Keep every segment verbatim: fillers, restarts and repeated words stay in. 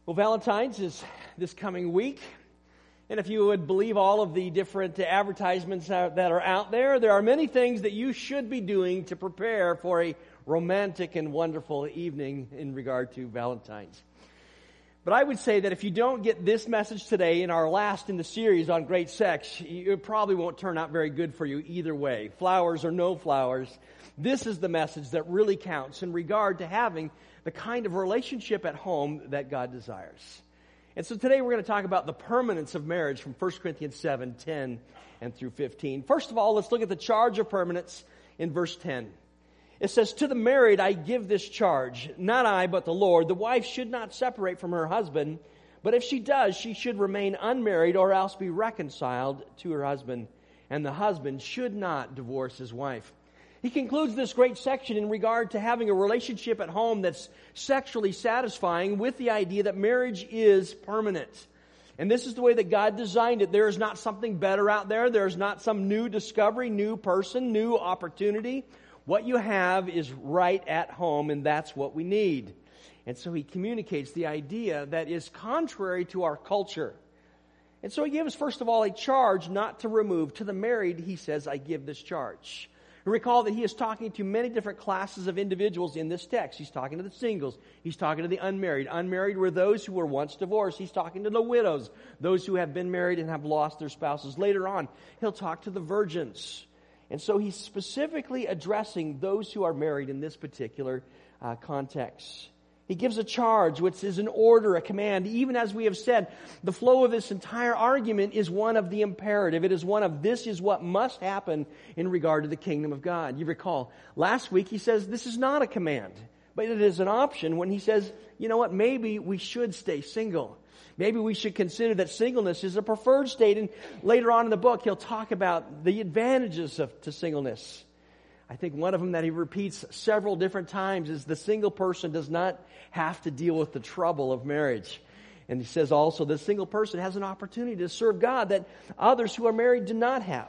Well, Valentine's is this coming week, and if you would believe all of the different advertisements that are out there, there are many things that you should be doing to prepare for a romantic and wonderful evening in regard to Valentine's. But I would say that if you don't get this message today in our last in the series on great sex, it probably won't turn out very good for you either way. Flowers or no flowers, this is the message that really counts in regard to having the kind of relationship at home that God desires. And so today we're going to talk about the permanence of marriage from First Corinthians seven, ten, and through fifteen. First of all, let's look at the charge of permanence in verse ten. It says, "To the married I give this charge, not I, but the Lord. The wife should not separate from her husband, but if she does, she should remain unmarried or else be reconciled to her husband. And the husband should not divorce his wife." He concludes this great section in regard to having a relationship at home that's sexually satisfying with the idea that marriage is permanent. And this is the way that God designed it. There is not something better out there. There is not some new discovery, new person, new opportunity. What you have is right at home, and that's what we need. And so he communicates the idea that is contrary to our culture. And so he gives, first of all, a charge not to remove. To the married, he says, I give this charge. Recall that he is talking to many different classes of individuals in this text. He's talking to the singles. He's talking to the unmarried. Unmarried were those who were once divorced. He's talking to the widows, those who have been married and have lost their spouses. Later on, he'll talk to the virgins. And so he's specifically addressing those who are married in this particular uh, context. He gives a charge, which is an order, a command. Even as we have said, the flow of this entire argument is one of the imperative. It is one of this is what must happen in regard to the kingdom of God. You recall, last week he says this is not a command, but it is an option when he says, you know what, maybe we should stay single. Maybe we should consider that singleness is a preferred state. And later on in the book, he'll talk about the advantages of to singleness. I think one of them that he repeats several different times is the single person does not have to deal with the trouble of marriage. And he says also the single person has an opportunity to serve God that others who are married do not have.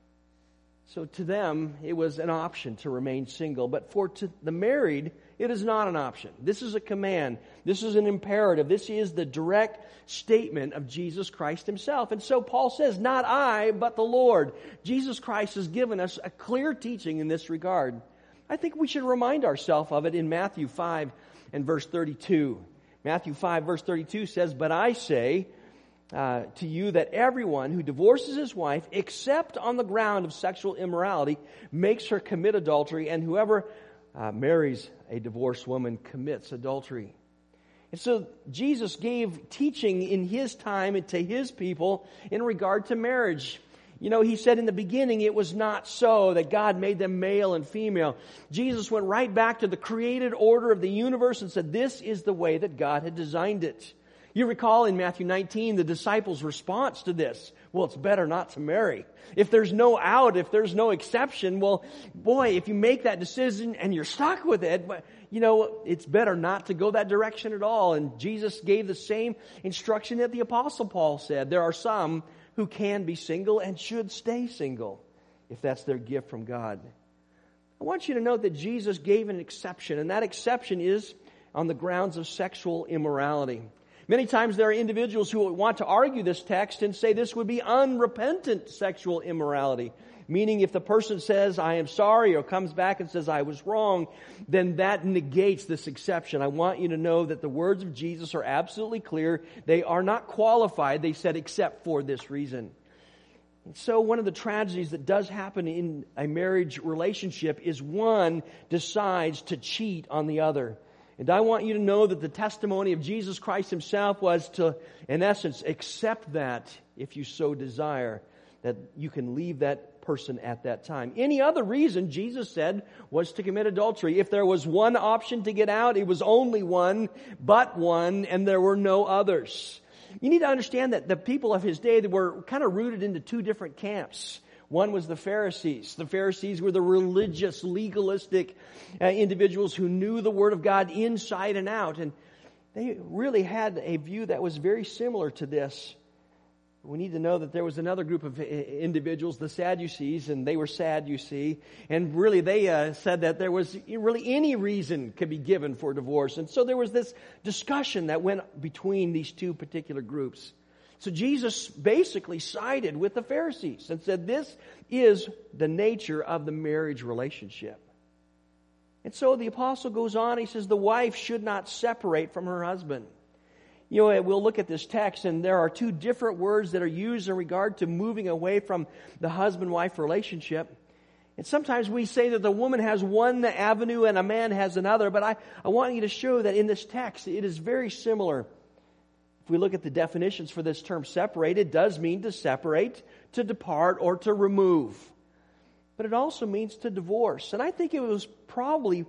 So to them, it was an option to remain single. But for to the married, it is not an option. This is a command. This is an imperative. This is the direct statement of Jesus Christ himself. And so Paul says, not I, but the Lord. Jesus Christ has given us a clear teaching in this regard. I think we should remind ourselves of it in Matthew five and verse thirty-two. Matthew five verse thirty-two says, "But I say uh, to you that everyone who divorces his wife, except on the ground of sexual immorality, makes her commit adultery, and whoever uh, marries a divorced woman commits adultery." And so Jesus gave teaching in his time and to his people in regard to marriage. You know, he said in the beginning it was not so, that God made them male and female. Jesus went right back to the created order of the universe and said this is the way that God had designed it. You recall in Matthew nineteen the disciples' response to this. Well, it's better not to marry. If there's no out, if there's no exception, well, boy, if you make that decision and you're stuck with it, but you know, it's better not to go that direction at all. And Jesus gave the same instruction that the Apostle Paul said. There are some who can be single and should stay single if that's their gift from God. I want you to note that Jesus gave an exception, and that exception is on the grounds of sexual immorality. Many times there are individuals who want to argue this text and say this would be unrepentant sexual immorality. Meaning if the person says, I am sorry, or comes back and says, I was wrong, then that negates this exception. I want you to know that the words of Jesus are absolutely clear. They are not qualified. They said, except for this reason. And so one of the tragedies that does happen in a marriage relationship is one decides to cheat on the other. And I want you to know that the testimony of Jesus Christ himself was to, in essence, accept that if you so desire, that you can leave that person at that time. Any other reason, Jesus said, was to commit adultery. If there was one option to get out, it was only one, but one, and there were no others. You need to understand that the people of his day, they were kind of rooted into two different camps. One was the Pharisees. The Pharisees were the religious, legalistic uh, individuals who knew the Word of God inside and out. And they really had a view that was very similar to this. We need to know that there was another group of individuals, the Sadducees, and they were sad, you see. And really they uh, said that there was really any reason could be given for divorce. And so there was this discussion that went between these two particular groups. So Jesus basically sided with the Pharisees and said this is the nature of the marriage relationship. And so the apostle goes on, he says the wife should not separate from her husband. You know, we'll look at this text, and there are two different words that are used in regard to moving away from the husband-wife relationship. And sometimes we say that the woman has one avenue and a man has another, but I, I want you to show that in this text it is very similar. If we look at the definitions for this term separate, it does mean to separate, to depart, or to remove. But it also means to divorce. And I think it was probably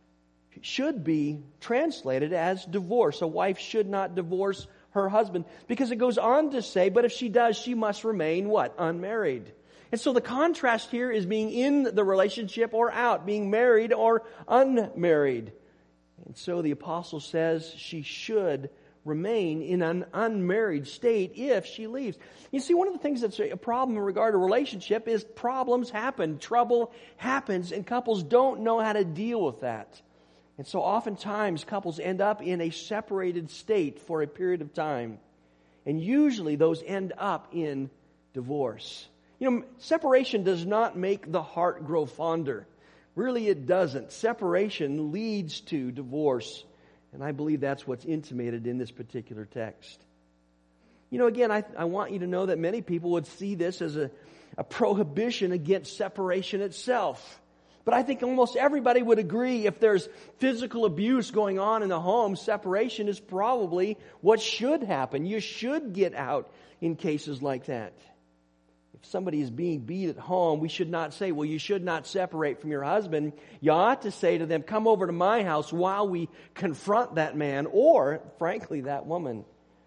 should be translated as divorce. A wife should not divorce her husband, because it goes on to say, but if she does, she must remain what? Unmarried. And so the contrast here is being in the relationship or out, being married or unmarried. And so the apostle says she should remain in an unmarried state if she leaves. You see, one of the things that's a problem in regard to relationship is problems happen, trouble happens, and couples don't know how to deal with that. And so oftentimes couples end up in a separated state for a period of time. And usually those end up in divorce. You know, separation does not make the heart grow fonder. Really it doesn't. Separation leads to divorce. And I believe that's what's intimated in this particular text. You know, again, I, I want you to know that many people would see this as a, a prohibition against separation itself. But I think almost everybody would agree if there's physical abuse going on in the home, separation is probably what should happen. You should get out in cases like that. If somebody is being beat at home, we should not say, well, you should not separate from your husband. You ought to say to them, come over to my house while we confront that man or, frankly, that woman.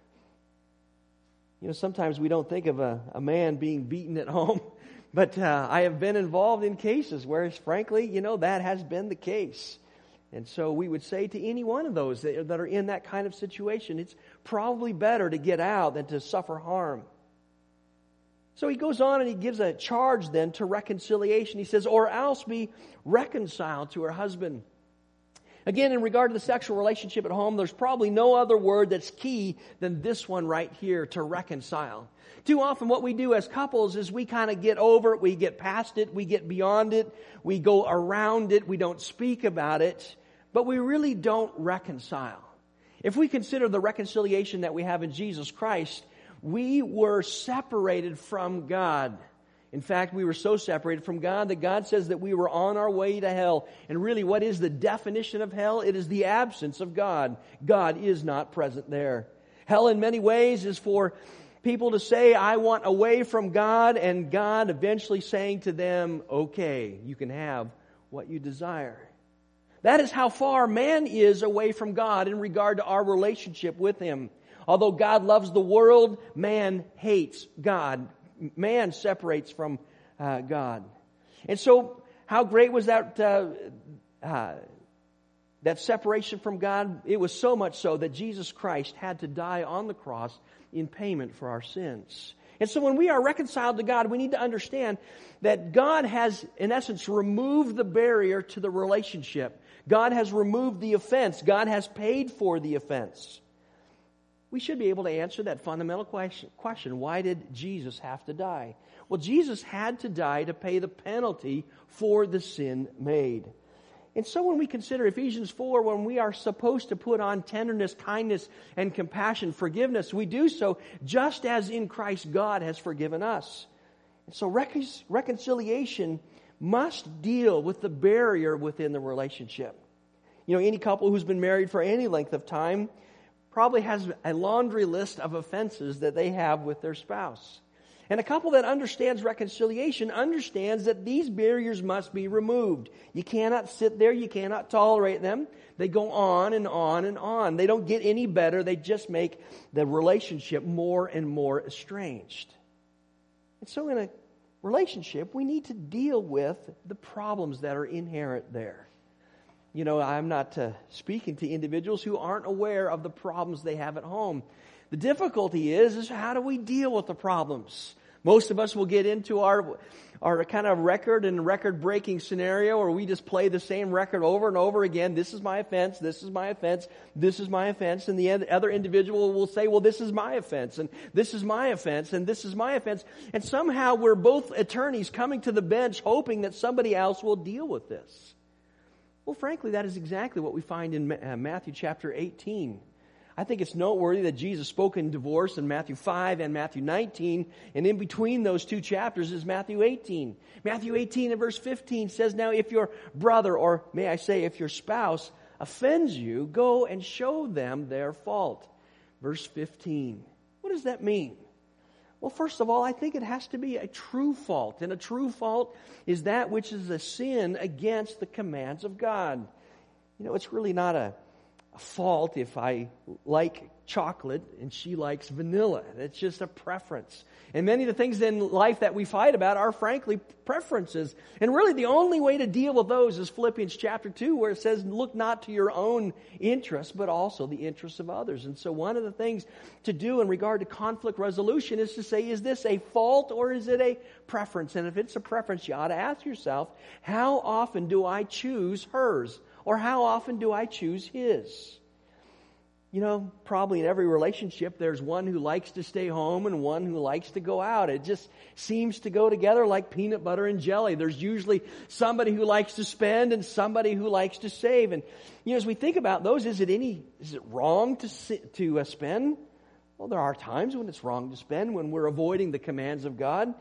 You know, sometimes we don't think of a, a man being beaten at home. But uh, I have been involved in cases where, frankly, you know, that has been the case. And so we would say to any one of those that, that are in that kind of situation, it's probably better to get out than to suffer harm. So he goes on and he gives a charge then to reconciliation. He says, or else be reconciled to her husband. Again, in regard to the sexual relationship at home, there's probably no other word that's key than this one right here, to reconcile. Too often what we do as couples is we kind of get over it, we get past it, we get beyond it, we go around it, we don't speak about it, but we really don't reconcile. If we consider the reconciliation that we have in Jesus Christ, we were separated from God. In fact, we were so separated from God that God says that we were on our way to hell. And really, what is the definition of hell? It is the absence of God. God is not present there. Hell in many ways is for people to say, I want away from God, and God eventually saying to them, okay, you can have what you desire. That is how far man is away from God in regard to our relationship with Him. Although God loves the world, man hates God. Man separates from uh, God. And so, how great was that uh, uh, that separation from God? It was so much so that Jesus Christ had to die on the cross in payment for our sins. And so when we are reconciled to God, we need to understand that God has, in essence, removed the barrier to the relationship. God has removed the offense. God has paid for the offense. We should be able to answer that fundamental question, question, why did Jesus have to die? Well, Jesus had to die to pay the penalty for the sin made. And so when we consider Ephesians four, when we are supposed to put on tenderness, kindness, and compassion, forgiveness, we do so just as in Christ God has forgiven us. And so recon- reconciliation must deal with the barrier within the relationship. You know, any couple who's been married for any length of time probably has a laundry list of offenses that they have with their spouse. And a couple that understands reconciliation understands that these barriers must be removed. You cannot sit there. You cannot tolerate them. They go on and on and on. They don't get any better. They just make the relationship more and more estranged. And so in a relationship, we need to deal with the problems that are inherent there. you know, I'm not uh, speaking to individuals who aren't aware of the problems they have at home. The difficulty is, is how do we deal with the problems? Most of us will get into our our kind of record and record-breaking scenario where we just play the same record over and over again. This is my offense, this is my offense, this is my offense. And the other individual will say, well, this is my offense, and this is my offense, and this is my offense. And somehow we're both attorneys coming to the bench hoping that somebody else will deal with this. Well, frankly, that is exactly what we find in Matthew chapter eighteen. I think it's noteworthy that Jesus spoke in divorce in Matthew five and Matthew nineteen, and in between those two chapters is Matthew eighteen. Matthew eighteen and verse fifteen says, now if your brother, or may I say if your spouse, offends you, go and show them their fault. Verse fifteen. What does that mean? Well, first of all, I think it has to be a true fault, and a true fault is that which is a sin against the commands of God. You know, it's really not a A fault if I like chocolate and she likes vanilla. It's just a preference. And many of the things in life that we fight about are frankly preferences. And really the only way to deal with those is Philippians chapter two, where it says, look not to your own interests, but also the interests of others. And so one of the things to do in regard to conflict resolution is to say, is this a fault or is it a preference? And if it's a preference, you ought to ask yourself, how often do I choose hers? Or how often do I choose his? You know, probably in every relationship, there's one who likes to stay home and one who likes to go out. It just seems to go together like peanut butter and jelly. There's usually somebody who likes to spend and somebody who likes to save. And, you know, as we think about those, is it any, is it wrong to, to uh, spend? Well, there are times when it's wrong to spend, when we're avoiding the commands of God.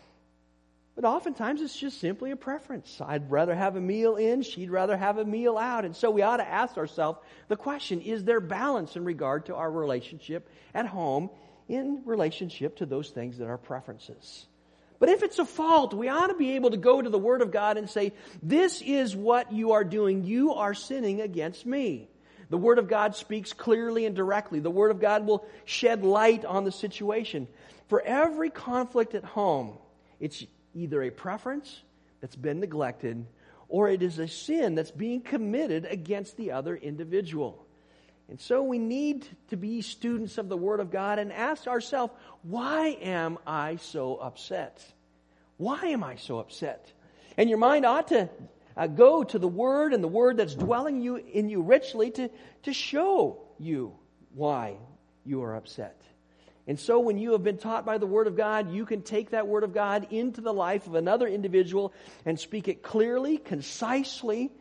But oftentimes it's just simply a preference. I'd rather have a meal in, she'd rather have a meal out. And so we ought to ask ourselves the question, is there balance in regard to our relationship at home in relationship to those things that are preferences? But if it's a fault, we ought to be able to go to the Word of God and say, this is what you are doing. You are sinning against me. The Word of God speaks clearly and directly. The Word of God will shed light on the situation. For every conflict at home, it's either a preference that's been neglected, or it is a sin that's being committed against the other individual. And so we need to be students of the Word of God and ask ourselves, why am I so upset? Why am I so upset? And your mind ought to uh, go to the Word and the Word that's dwelling you in you richly to, to show you why you are upset. And so when you have been taught by the Word of God, you can take that Word of God into the life of another individual and speak it clearly, concisely,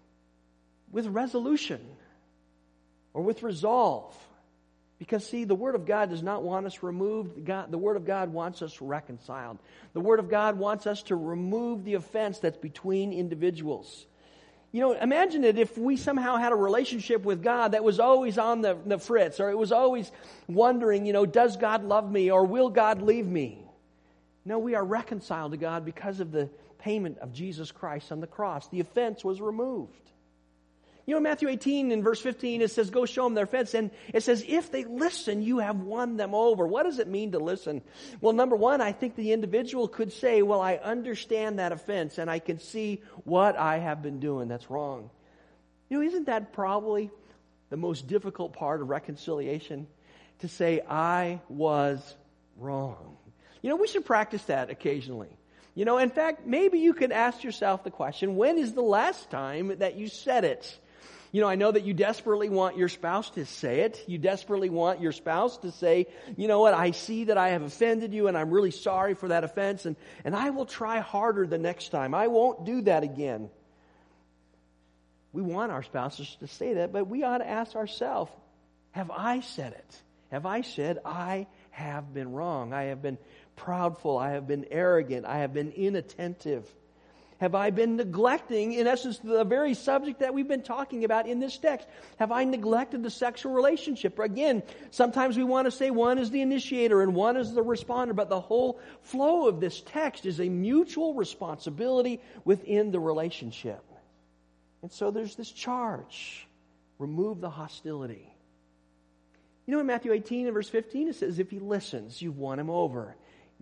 with resolution or with resolve. Because, see, the Word of God does not want us removed. God, the Word of God wants us reconciled. The Word of God wants us to remove the offense that's between individuals. You know, imagine it if we somehow had a relationship with God that was always on the, the fritz, or it was always wondering, you know, does God love me, or will God leave me? No, we are reconciled to God because of the payment of Jesus Christ on the cross. The offense was removed. You know, in Matthew eighteen and verse fifteen, it says, go show them their offense. And it says, if they listen, you have won them over. What does it mean to listen? Well, number one, I think the individual could say, well, I understand that offense and I can see what I have been doing that's wrong. You know, isn't that probably the most difficult part of reconciliation? To say, I was wrong. You know, we should practice that occasionally. You know, in fact, maybe you could ask yourself the question, when is the last time that you said it? You know, I know that you desperately want your spouse to say it. You desperately want your spouse to say, you know what, I see that I have offended you and I'm really sorry for that offense, and, and I will try harder the next time. I won't do that again. We want our spouses to say that, but we ought to ask ourselves, have I said it? Have I said, I have been wrong? I have been proudful. I have been arrogant. I have been inattentive. Have I been neglecting, in essence, the very subject that we've been talking about in this text? Have I neglected the sexual relationship? Again, sometimes we want to say one is the initiator and one is the responder, but the whole flow of this text is a mutual responsibility within the relationship. And so there's this charge. Remove the hostility. You know, in Matthew eighteen and verse fifteen, it says, if he listens, you've won him over.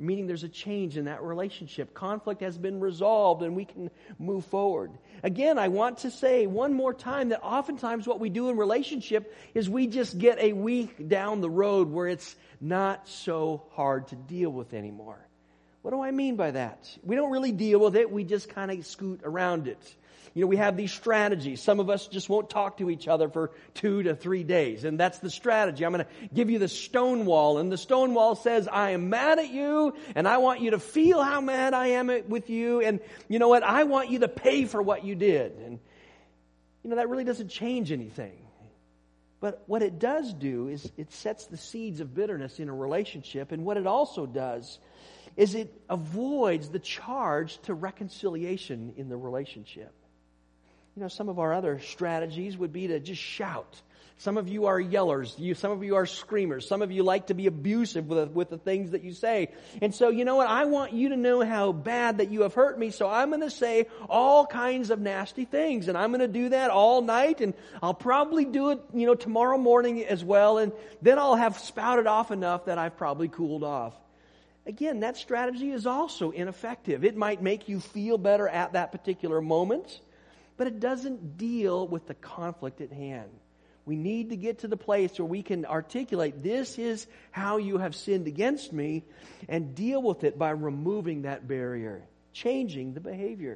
meaning there's a change in that relationship. Conflict has been resolved and we can move forward. Again, I want to say one more time that oftentimes what we do in relationship is we just get a week down the road where it's not so hard to deal with anymore. What do I mean by that? We don't really deal with it. We just kind of scoot around it. You know, we have these strategies. Some of us just won't talk to each other for two to three days. And that's the strategy. I'm going to give you the stone wall. And the stone wall says, I am mad at you, and I want you to feel how mad I am with you. And you know what? I want you to pay for what you did. And, you know, that really doesn't change anything. But what it does do is it sets the seeds of bitterness in a relationship. And what it also does is it avoids the charge to reconciliation in the relationship. You know, some of our other strategies would be to just shout. Some of you are yellers. You, some of you are screamers. Some of you like to be abusive with, with the things that you say. And so, you know what? I want you to know how bad that you have hurt me, so I'm going to say all kinds of nasty things. And I'm going to do that all night, and I'll probably do it, you know, tomorrow morning as well. And then I'll have spouted off enough that I've probably cooled off. Again, that strategy is also ineffective. It might make you feel better at that particular moment, but it doesn't deal with the conflict at hand. We need to get to the place where we can articulate, this is how you have sinned against me, and deal with it by removing that barrier, changing the behavior.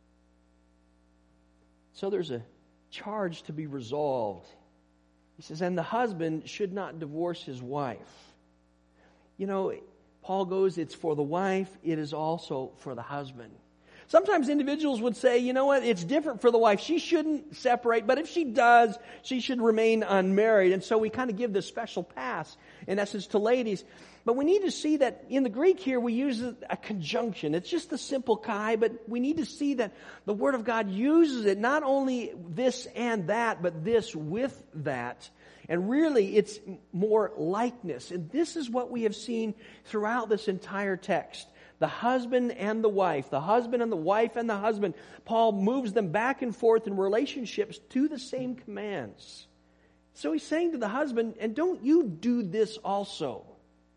So there's a charge to be resolved. He says, and the husband should not divorce his wife. You know, Paul goes, it's for the wife, it is also for the husband. Sometimes individuals would say, you know what, it's different for the wife. She shouldn't separate, but if she does, she should remain unmarried. And so we kind of give this special pass, in essence, to ladies. But we need to see that in the Greek here, we use a conjunction. It's just the simple kai, but we need to see that the Word of God uses it, not only this and that, but this with that. And really, it's more likeness. And this is what we have seen throughout this entire text. The husband and the wife, the husband and the wife and the husband. Paul moves them back and forth in relationships to the same commands. So he's saying to the husband, and don't you do this also.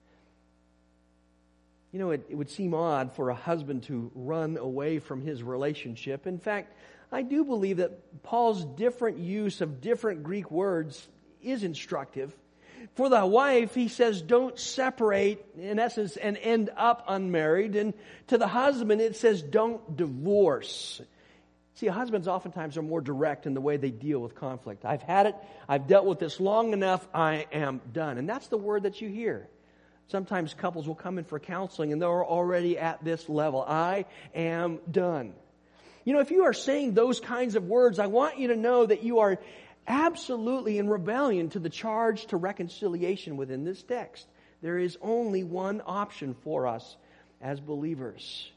You know, it, it would seem odd for a husband to run away from his relationship. In fact, I do believe that Paul's different use of different Greek words is instructive. For the wife, he says, don't separate, in essence, and end up unmarried. And to the husband, it says, don't divorce. See, husbands oftentimes are more direct in the way they deal with conflict. I've had it. I've dealt with this long enough. I am done. And that's the word that you hear. Sometimes couples will come in for counseling and they're already at this level. I am done. You know, if you are saying those kinds of words, I want you to know that you are absolutely in rebellion to the charge to reconciliation within this text. There is only one option for us as believers.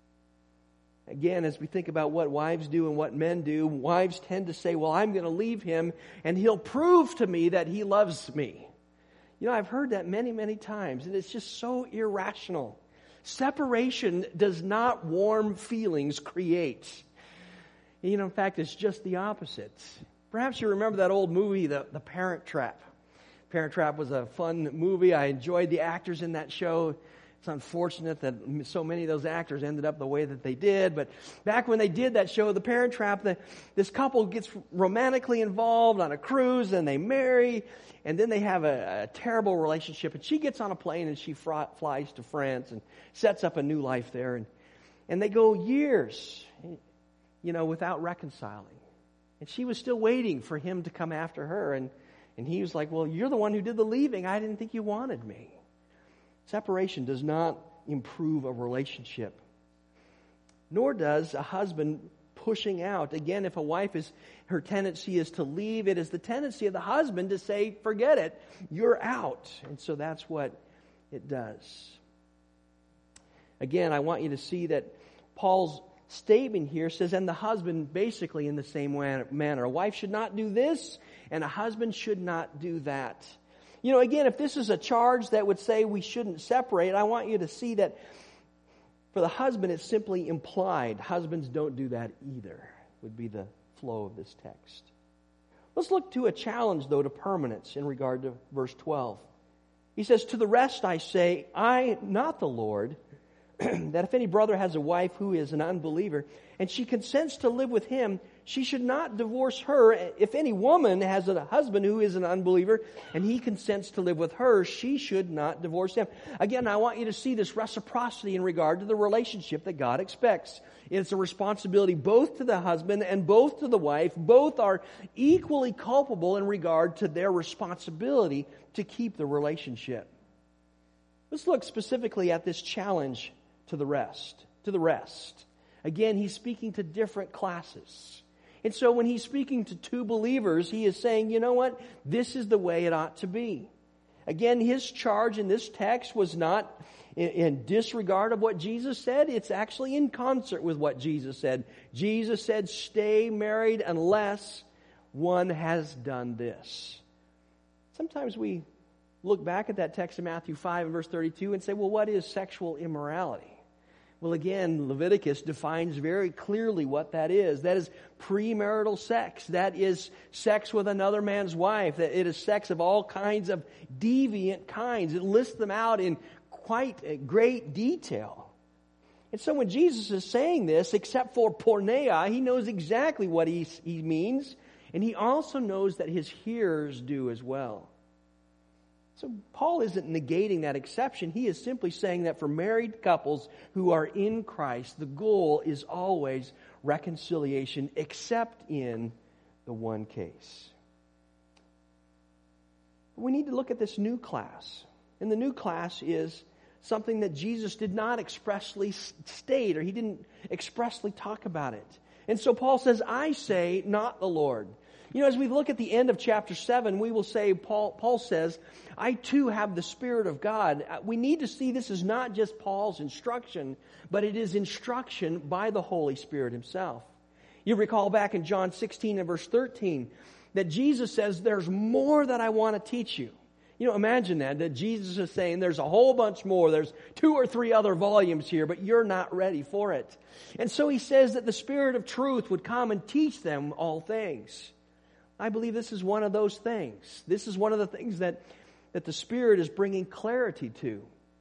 Again, as we think about what wives do and what men do, wives tend to say, well, I'm going to leave him and he'll prove to me that he loves me. You know, I've heard that many, many times, and it's just so irrational. Separation does not warm feelings create. You know, in fact, it's just the opposite. Perhaps you remember that old movie, The, the Parent Trap. Parent Trap was a fun movie. I enjoyed the actors in that show. It's unfortunate that so many of those actors ended up the way that they did. But back when they did that show, The Parent Trap, the, this couple gets romantically involved on a cruise and they marry. And then they have a, a terrible relationship. And she gets on a plane and she fr- flies to France and sets up a new life there. And, and they go years, you know, without reconciling. And she was still waiting for him to come after her. And, and he was like, well, you're the one who did the leaving. I didn't think you wanted me. Separation does not improve a relationship. Nor does a husband pushing out. Again, if a wife is, her tendency is to leave, it is the tendency of the husband to say, forget it, you're out. And so that's what it does. Again, I want you to see that Paul's statement here says, and the husband basically in the same manner. A wife should not do this, and a husband should not do that. You know, again, if this is a charge that would say we shouldn't separate, I want you to see that for the husband, it's simply implied. Husbands don't do that either, would be the flow of this text. Let's look to a challenge, though, to permanence in regard to verse twelve. He says, to the rest I say, I, not the Lord, that if any brother has a wife who is an unbeliever, and she consents to live with him, she should not divorce her. If any woman has a husband who is an unbeliever, and he consents to live with her, she should not divorce him. Again, I want you to see this reciprocity in regard to the relationship that God expects. It's a responsibility both to the husband and both to the wife. Both are equally culpable in regard to their responsibility to keep the relationship. Let's look specifically at this challenge to the rest, to the rest. Again, he's speaking to different classes. And so when he's speaking to two believers, he is saying, you know what? This is the way it ought to be. Again, his charge in this text was not in, in disregard of what Jesus said. It's actually in concert with what Jesus said. Jesus said, stay married unless one has done this. Sometimes we look back at that text in Matthew five and verse thirty-two and say, well, what is sexual immorality? Well, again, Leviticus defines very clearly what that is. That is premarital sex. That is sex with another man's wife. That it is sex of all kinds of deviant kinds. It lists them out in quite great detail. And so when Jesus is saying this, except for porneia, he knows exactly what he, he means. And he also knows that his hearers do as well. So Paul isn't negating that exception. He is simply saying that for married couples who are in Christ, the goal is always reconciliation, except in the one case. We need to look at this new class. And the new class is something that Jesus did not expressly state, or he didn't expressly talk about it. And so Paul says, I say, not the Lord. You know, as we look at the end of chapter seven, we will say, Paul, Paul says, I too have the Spirit of God. We need to see this is not just Paul's instruction, but it is instruction by the Holy Spirit himself. You recall back in John sixteen and verse thirteen that Jesus says, there's more that I want to teach you. You know, imagine that, that Jesus is saying there's a whole bunch more. There's two or three other volumes here, but you're not ready for it. And so he says that the Spirit of truth would come and teach them all things. I believe this is one of those things. This is one of the things that, that the Spirit is bringing clarity to.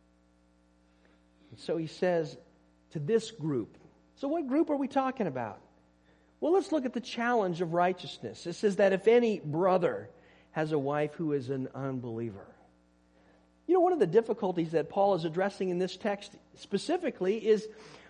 And so he says to this group. So what group are we talking about? Well, let's look at the challenge of righteousness. It says that if any brother has a wife who is an unbeliever. You know, one of the difficulties that Paul is addressing in this text specifically is,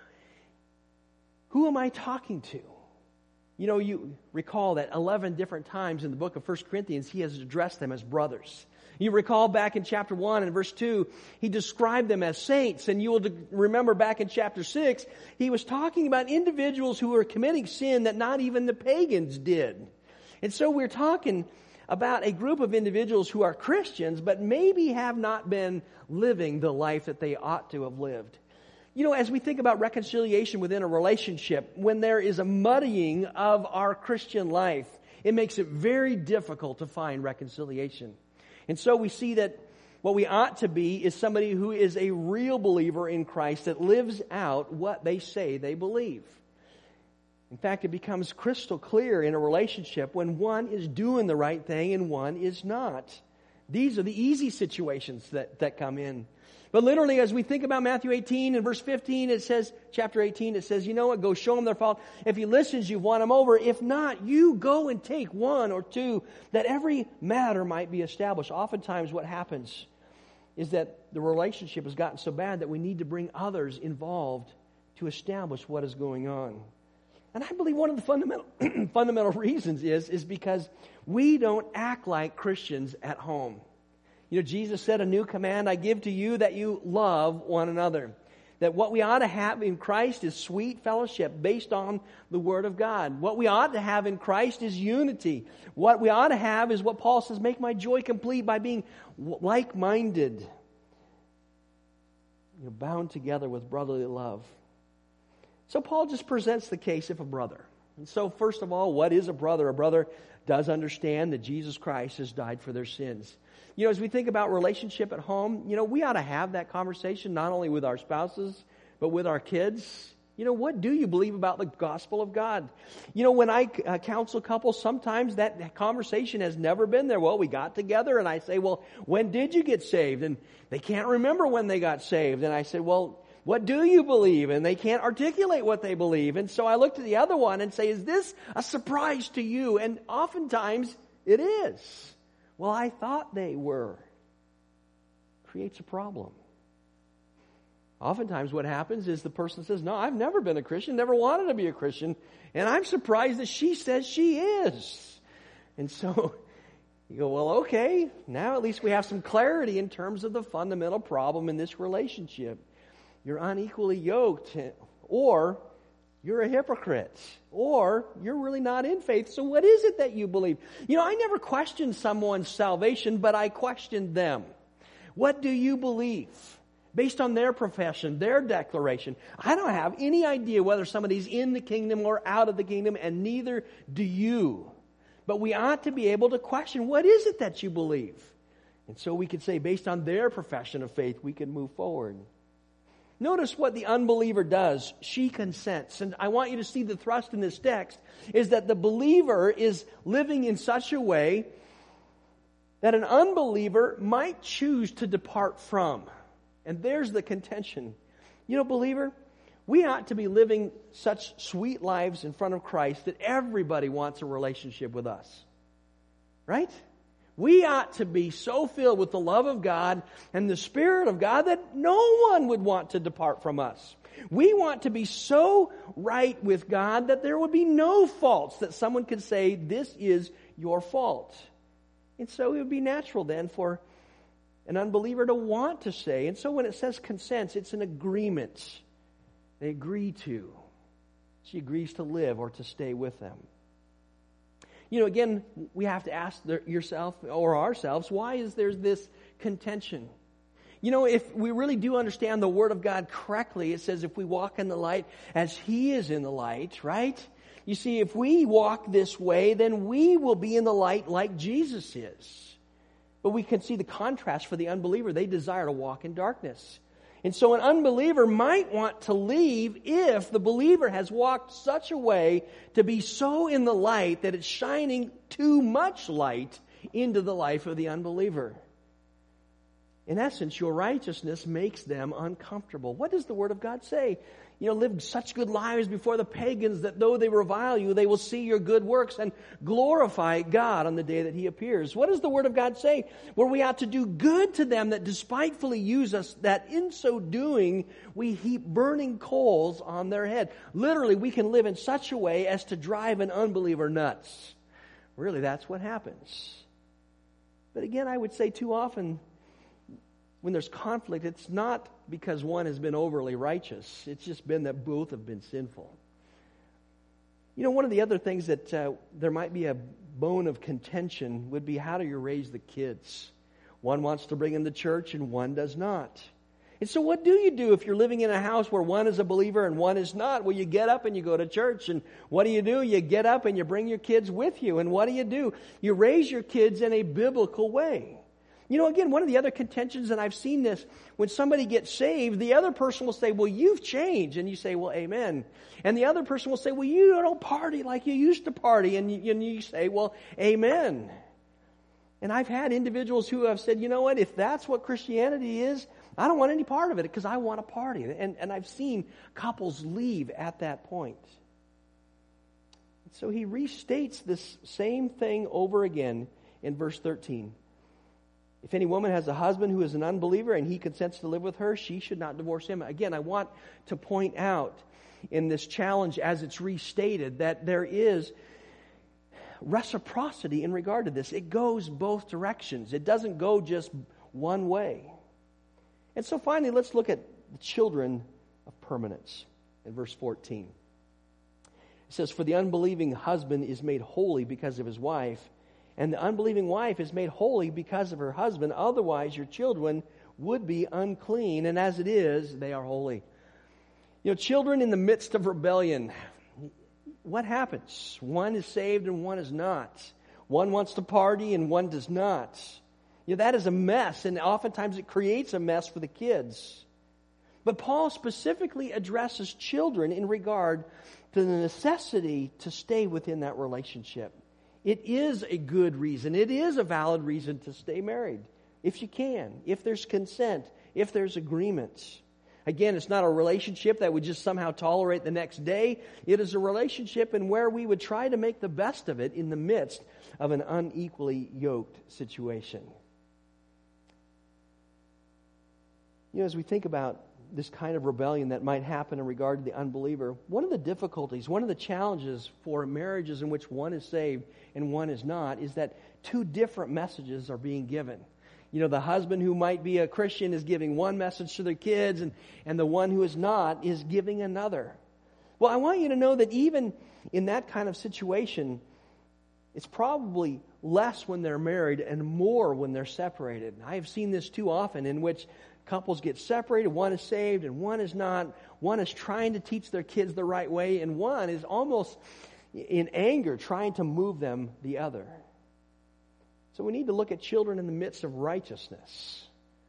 who am I talking to? You know, you recall that eleven different times in the book of First Corinthians, he has addressed them as brothers. You recall back in chapter one and verse two, he described them as saints. And you will remember back in chapter six, he was talking about individuals who were committing sin that not even the pagans did. And so we're talking about a group of individuals who are Christians, but maybe have not been living the life that they ought to have lived. You know, as we think about reconciliation within a relationship, when there is a muddying of our Christian life, it makes it very difficult to find reconciliation. And so we see that what we ought to be is somebody who is a real believer in Christ that lives out what they say they believe. In fact, it becomes crystal clear in a relationship when one is doing the right thing and one is not. These are the easy situations that, that come in. But literally, as we think about Matthew eighteen and verse fifteen, it says, chapter eighteen, it says, you know what, go show him their fault. If he listens, you've won him over. If not, you go and take one or two, that every matter might be established. Oftentimes what happens is that the relationship has gotten so bad that we need to bring others involved to establish what is going on. And I believe one of the fundamental fundamental reasons is, is because we don't act like Christians at home. You know, Jesus said, a new command I give to you, that you love one another. That what we ought to have in Christ is sweet fellowship based on the Word of God. What we ought to have in Christ is unity. What we ought to have is what Paul says, make my joy complete by being like-minded. You know, bound together with brotherly love. So Paul just presents the case of a brother. And so first of all, what is a brother? A brother does understand that Jesus Christ has died for their sins. You know, as we think about relationship at home, you know, we ought to have that conversation not only with our spouses, but with our kids. You know, what do you believe about the gospel of God? You know, when I uh, counsel couples, sometimes that conversation has never been there. Well, we got together and I say, well, when did you get saved? And they can't remember when they got saved. And I said, well, what do you believe? And they can't articulate what they believe. And so I look to the other one and say, is this a surprise to you? And oftentimes it is. Well, I thought they were. Creates a problem. Oftentimes what happens is the person says, no, I've never been a Christian, never wanted to be a Christian, and I'm surprised that she says she is. And so you go, well, okay, now at least we have some clarity in terms of the fundamental problem in this relationship. You're unequally yoked, or you're a hypocrite, or you're really not in faith. So what is it that you believe? You know, I never questioned someone's salvation, but I questioned them. What do you believe? Based on their profession, their declaration. I don't have any idea whether somebody's in the kingdom or out of the kingdom, and neither do you. But we ought to be able to question, what is it that you believe? And so we could say, based on their profession of faith, we can move forward. Notice what the unbeliever does. She consents. And I want you to see the thrust in this text is that the believer is living in such a way that an unbeliever might choose to depart from. And there's the contention. You know, believer, we ought to be living such sweet lives in front of Christ that everybody wants a relationship with us. Right? We ought to be so filled with the love of God and the Spirit of God that no one would want to depart from us. We want to be so right with God that there would be no faults that someone could say, this is your fault. And so it would be natural then for an unbeliever to want to say. And so when it says consents, it's an agreement. They agree to. She agrees to live or to stay with them. You know, again, we have to ask yourself or ourselves, why is there this contention? You know, if we really do understand the Word of God correctly, it says if we walk in the light as He is in the light, right? You see, if we walk this way, then we will be in the light like Jesus is. But we can see the contrast for the unbeliever. They desire to walk in darkness. And so an unbeliever might want to leave if the believer has walked such a way to be so in the light that it's shining too much light into the life of the unbeliever. In essence, your righteousness makes them uncomfortable. What does the Word of God say? You know, live such good lives before the pagans that though they revile you, they will see your good works and glorify God on the day that He appears. What does the Word of God say? Where we ought to do good to them that despitefully use us, that in so doing we heap burning coals on their head. Literally, we can live in such a way as to drive an unbeliever nuts. Really, that's what happens. But again, I would say too often, when there's conflict, it's not because one has been overly righteous. It's just been that both have been sinful. You know, one of the other things that uh, there might be a bone of contention would be, how do you raise the kids? One wants to bring them to church and one does not. And so what do you do if you're living in a house where one is a believer and one is not? Well, you get up and you go to church. And what do you do? You get up and you bring your kids with you. And what do you do? You raise your kids in a biblical way. You know, again, one of the other contentions, and I've seen this, when somebody gets saved, the other person will say, well, you've changed. And you say, well, amen. And the other person will say, well, you don't party like you used to party. And you, and you say, well, amen. And I've had individuals who have said, you know what, if that's what Christianity is, I don't want any part of it because I want to party. And, and I've seen couples leave at that point. So he restates this same thing over again in verse thirteen. If any woman has a husband who is an unbeliever and he consents to live with her, she should not divorce him. Again, I want to point out in this challenge as it's restated that there is reciprocity in regard to this. It goes both directions. It doesn't go just one way. And so finally, let's look at the children of permanence in verse fourteen. It says, for the unbelieving husband is made holy because of his wife, and the unbelieving wife is made holy because of her husband. Otherwise, your children would be unclean, and as it is, they are holy. You know, children in the midst of rebellion, what happens? One is saved and one is not. One wants to party and one does not. You know, that is a mess, and oftentimes it creates a mess for the kids. But Paul specifically addresses children in regard to the necessity to stay within that relationship. It is a good reason. It is a valid reason to stay married, if you can, if there's consent, if there's agreements. Again, it's not a relationship that would just somehow tolerate the next day. It is a relationship in where we would try to make the best of it in the midst of an unequally yoked situation. You know, as we think about this kind of rebellion that might happen in regard to the unbeliever, one of the difficulties, one of the challenges for marriages in which one is saved and one is not, is that two different messages are being given. You know, the husband who might be a Christian is giving one message to their kids, and, and the one who is not is giving another. Well, I want you to know that even in that kind of situation, it's probably less when they're married and more when they're separated. I have seen this too often, in which couples get separated, one is saved and one is not. One is trying to teach their kids the right way, and one is almost in anger trying to move them the other. So we need to look at children in the midst of righteousness.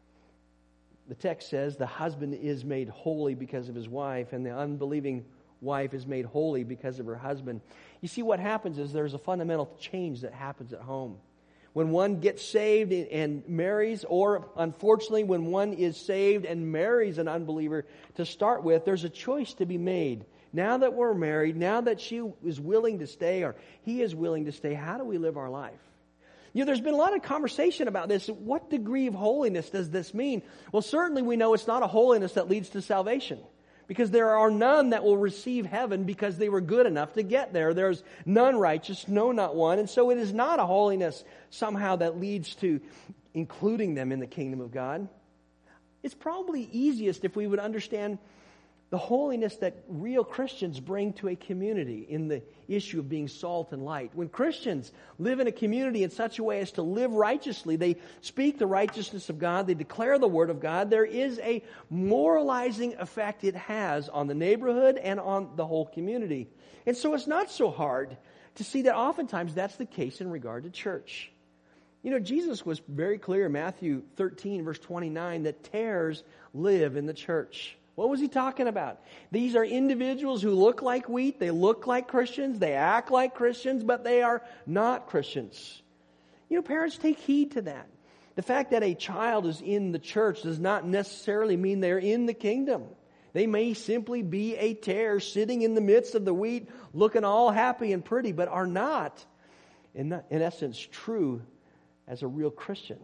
The text says the husband is made holy because of his wife, and the unbelieving wife is made holy because of her husband. You see, what happens is there's a fundamental change that happens at home. When one gets saved and marries, or unfortunately when one is saved and marries an unbeliever to start with, there's a choice to be made. Now that we're married, now that she is willing to stay or he is willing to stay, how do we live our life? You know, there's been a lot of conversation about this. What degree of holiness does this mean? Well, certainly we know it's not a holiness that leads to salvation, because there are none that will receive heaven because they were good enough to get there. There's none righteous, no, not one. And so it is not a holiness somehow that leads to including them in the kingdom of God. It's probably easiest if we would understand the holiness that real Christians bring to a community in the issue of being salt and light. When Christians live in a community in such a way as to live righteously, they speak the righteousness of God, they declare the Word of God, there is a moralizing effect it has on the neighborhood and on the whole community. And so it's not so hard to see that oftentimes that's the case in regard to church. You know, Jesus was very clear in Matthew thirteen, verse twenty-nine, that tares live in the church. What was he talking about? These are individuals who look like wheat, they look like Christians, they act like Christians, but they are not Christians. You know, parents, take heed to that. The fact that a child is in the church does not necessarily mean they're in the kingdom. They may simply be a tare sitting in the midst of the wheat, looking all happy and pretty, but are not, in, in essence, true as a real Christian.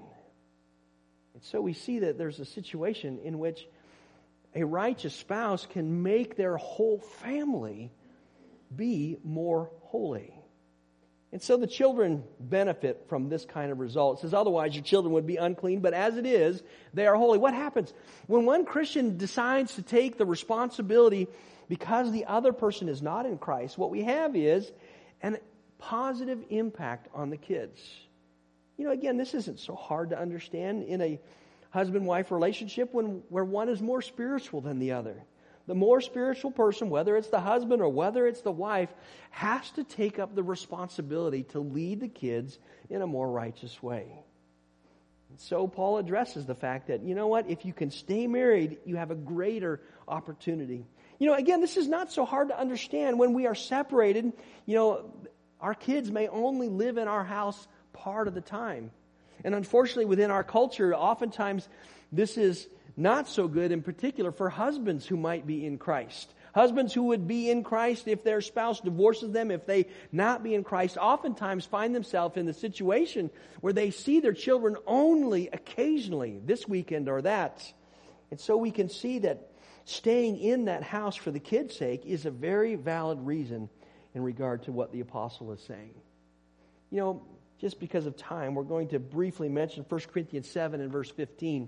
And so we see that there's a situation in which a righteous spouse can make their whole family be more holy. And so the children benefit from this kind of result. It says, otherwise your children would be unclean, but as it is, they are holy. What happens? When one Christian decides to take the responsibility because the other person is not in Christ, what we have is a positive impact on the kids. You know, again, this isn't so hard to understand in a husband-wife relationship when where one is more spiritual than the other. The more spiritual person, whether it's the husband or whether it's the wife, has to take up the responsibility to lead the kids in a more righteous way. And so Paul addresses the fact that, you know what, if you can stay married, you have a greater opportunity. You know, again, this is not so hard to understand. When we are separated, you know, our kids may only live in our house part of the time. And unfortunately, within our culture, oftentimes this is not so good, in particular for husbands who might be in Christ. Husbands who would be in Christ if their spouse divorces them, if they not be in Christ, oftentimes find themselves in the situation where they see their children only occasionally, this weekend or that. And so we can see that staying in that house for the kids' sake is a very valid reason in regard to what the apostle is saying. You know, just because of time, we're going to briefly mention First Corinthians seven and verse fifteen.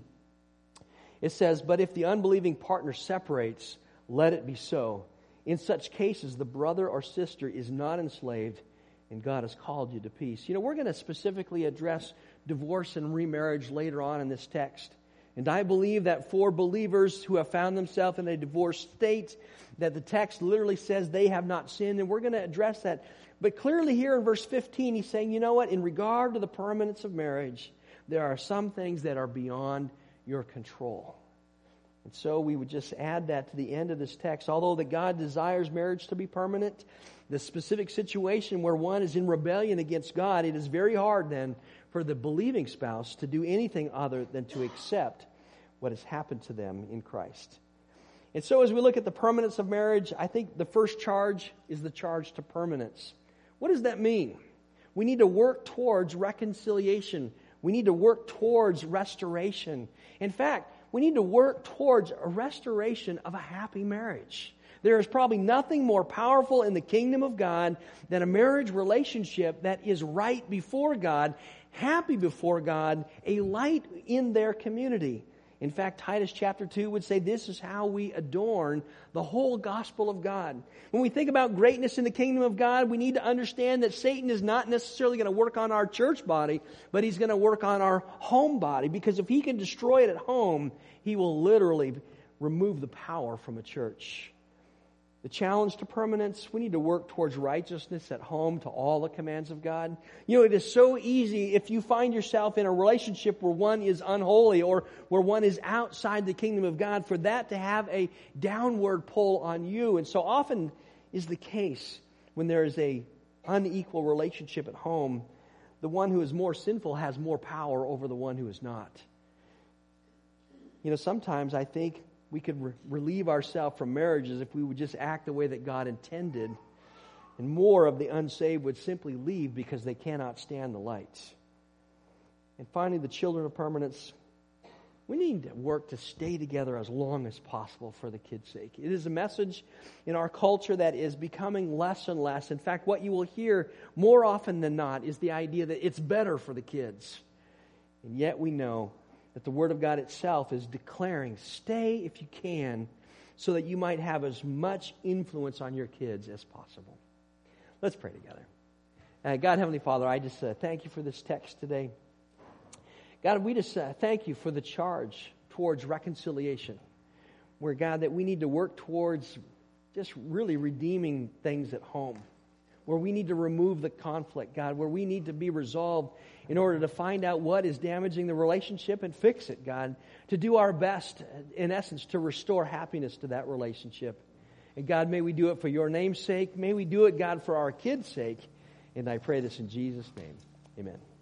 It says, but if the unbelieving partner separates, let it be so. In such cases, the brother or sister is not enslaved, and God has called you to peace. You know, we're going to specifically address divorce and remarriage later on in this text. And I believe that for believers who have found themselves in a divorced state, that the text literally says they have not sinned, and we're going to address that. But clearly here in verse fifteen, he's saying, you know what, in regard to the permanence of marriage, there are some things that are beyond your control. And so we would just add that to the end of this text. Although that God desires marriage to be permanent, the specific situation where one is in rebellion against God, it is very hard then for the believing spouse to do anything other than to accept what has happened to them in Christ. And so as we look at the permanence of marriage, I think the first charge is the charge to permanence. What does that mean? We need to work towards reconciliation. We need to work towards restoration. In fact, we need to work towards a restoration of a happy marriage. There is probably nothing more powerful in the kingdom of God than a marriage relationship that is right before God, happy before God, a light in their community. In fact, Titus chapter two would say this is how we adorn the whole gospel of God. When we think about greatness in the kingdom of God, we need to understand that Satan is not necessarily going to work on our church body, but he's going to work on our home body. Because if he can destroy it at home, he will literally remove the power from a church. The challenge to permanence, we need to work towards righteousness at home to all the commands of God. You know, it is so easy if you find yourself in a relationship where one is unholy or where one is outside the kingdom of God, for that to have a downward pull on you. And so often is the case when there is a unequal relationship at home. The one who is more sinful has more power over the one who is not. You know, sometimes I think we could re- relieve ourselves from marriages if we would just act the way that God intended, and more of the unsaved would simply leave because they cannot stand the light. And finally, the children of permanence, we need to work to stay together as long as possible for the kids' sake. It is a message in our culture that is becoming less and less. In fact, what you will hear more often than not is the idea that it's better for the kids. And yet we know that the Word of God itself is declaring, stay if you can, so that you might have as much influence on your kids as possible. Let's pray together. Uh, God, Heavenly Father, I just uh, thank you for this text today. God, we just uh, thank you for the charge towards reconciliation, where, God, that we need to work towards just really redeeming things at home, where we need to remove the conflict, God, where we need to be resolved in order to find out what is damaging the relationship and fix it, God, to do our best, in essence, to restore happiness to that relationship. And God, may we do it for your name's sake. May we do it, God, for our kids' sake. And I pray this in Jesus' name. Amen.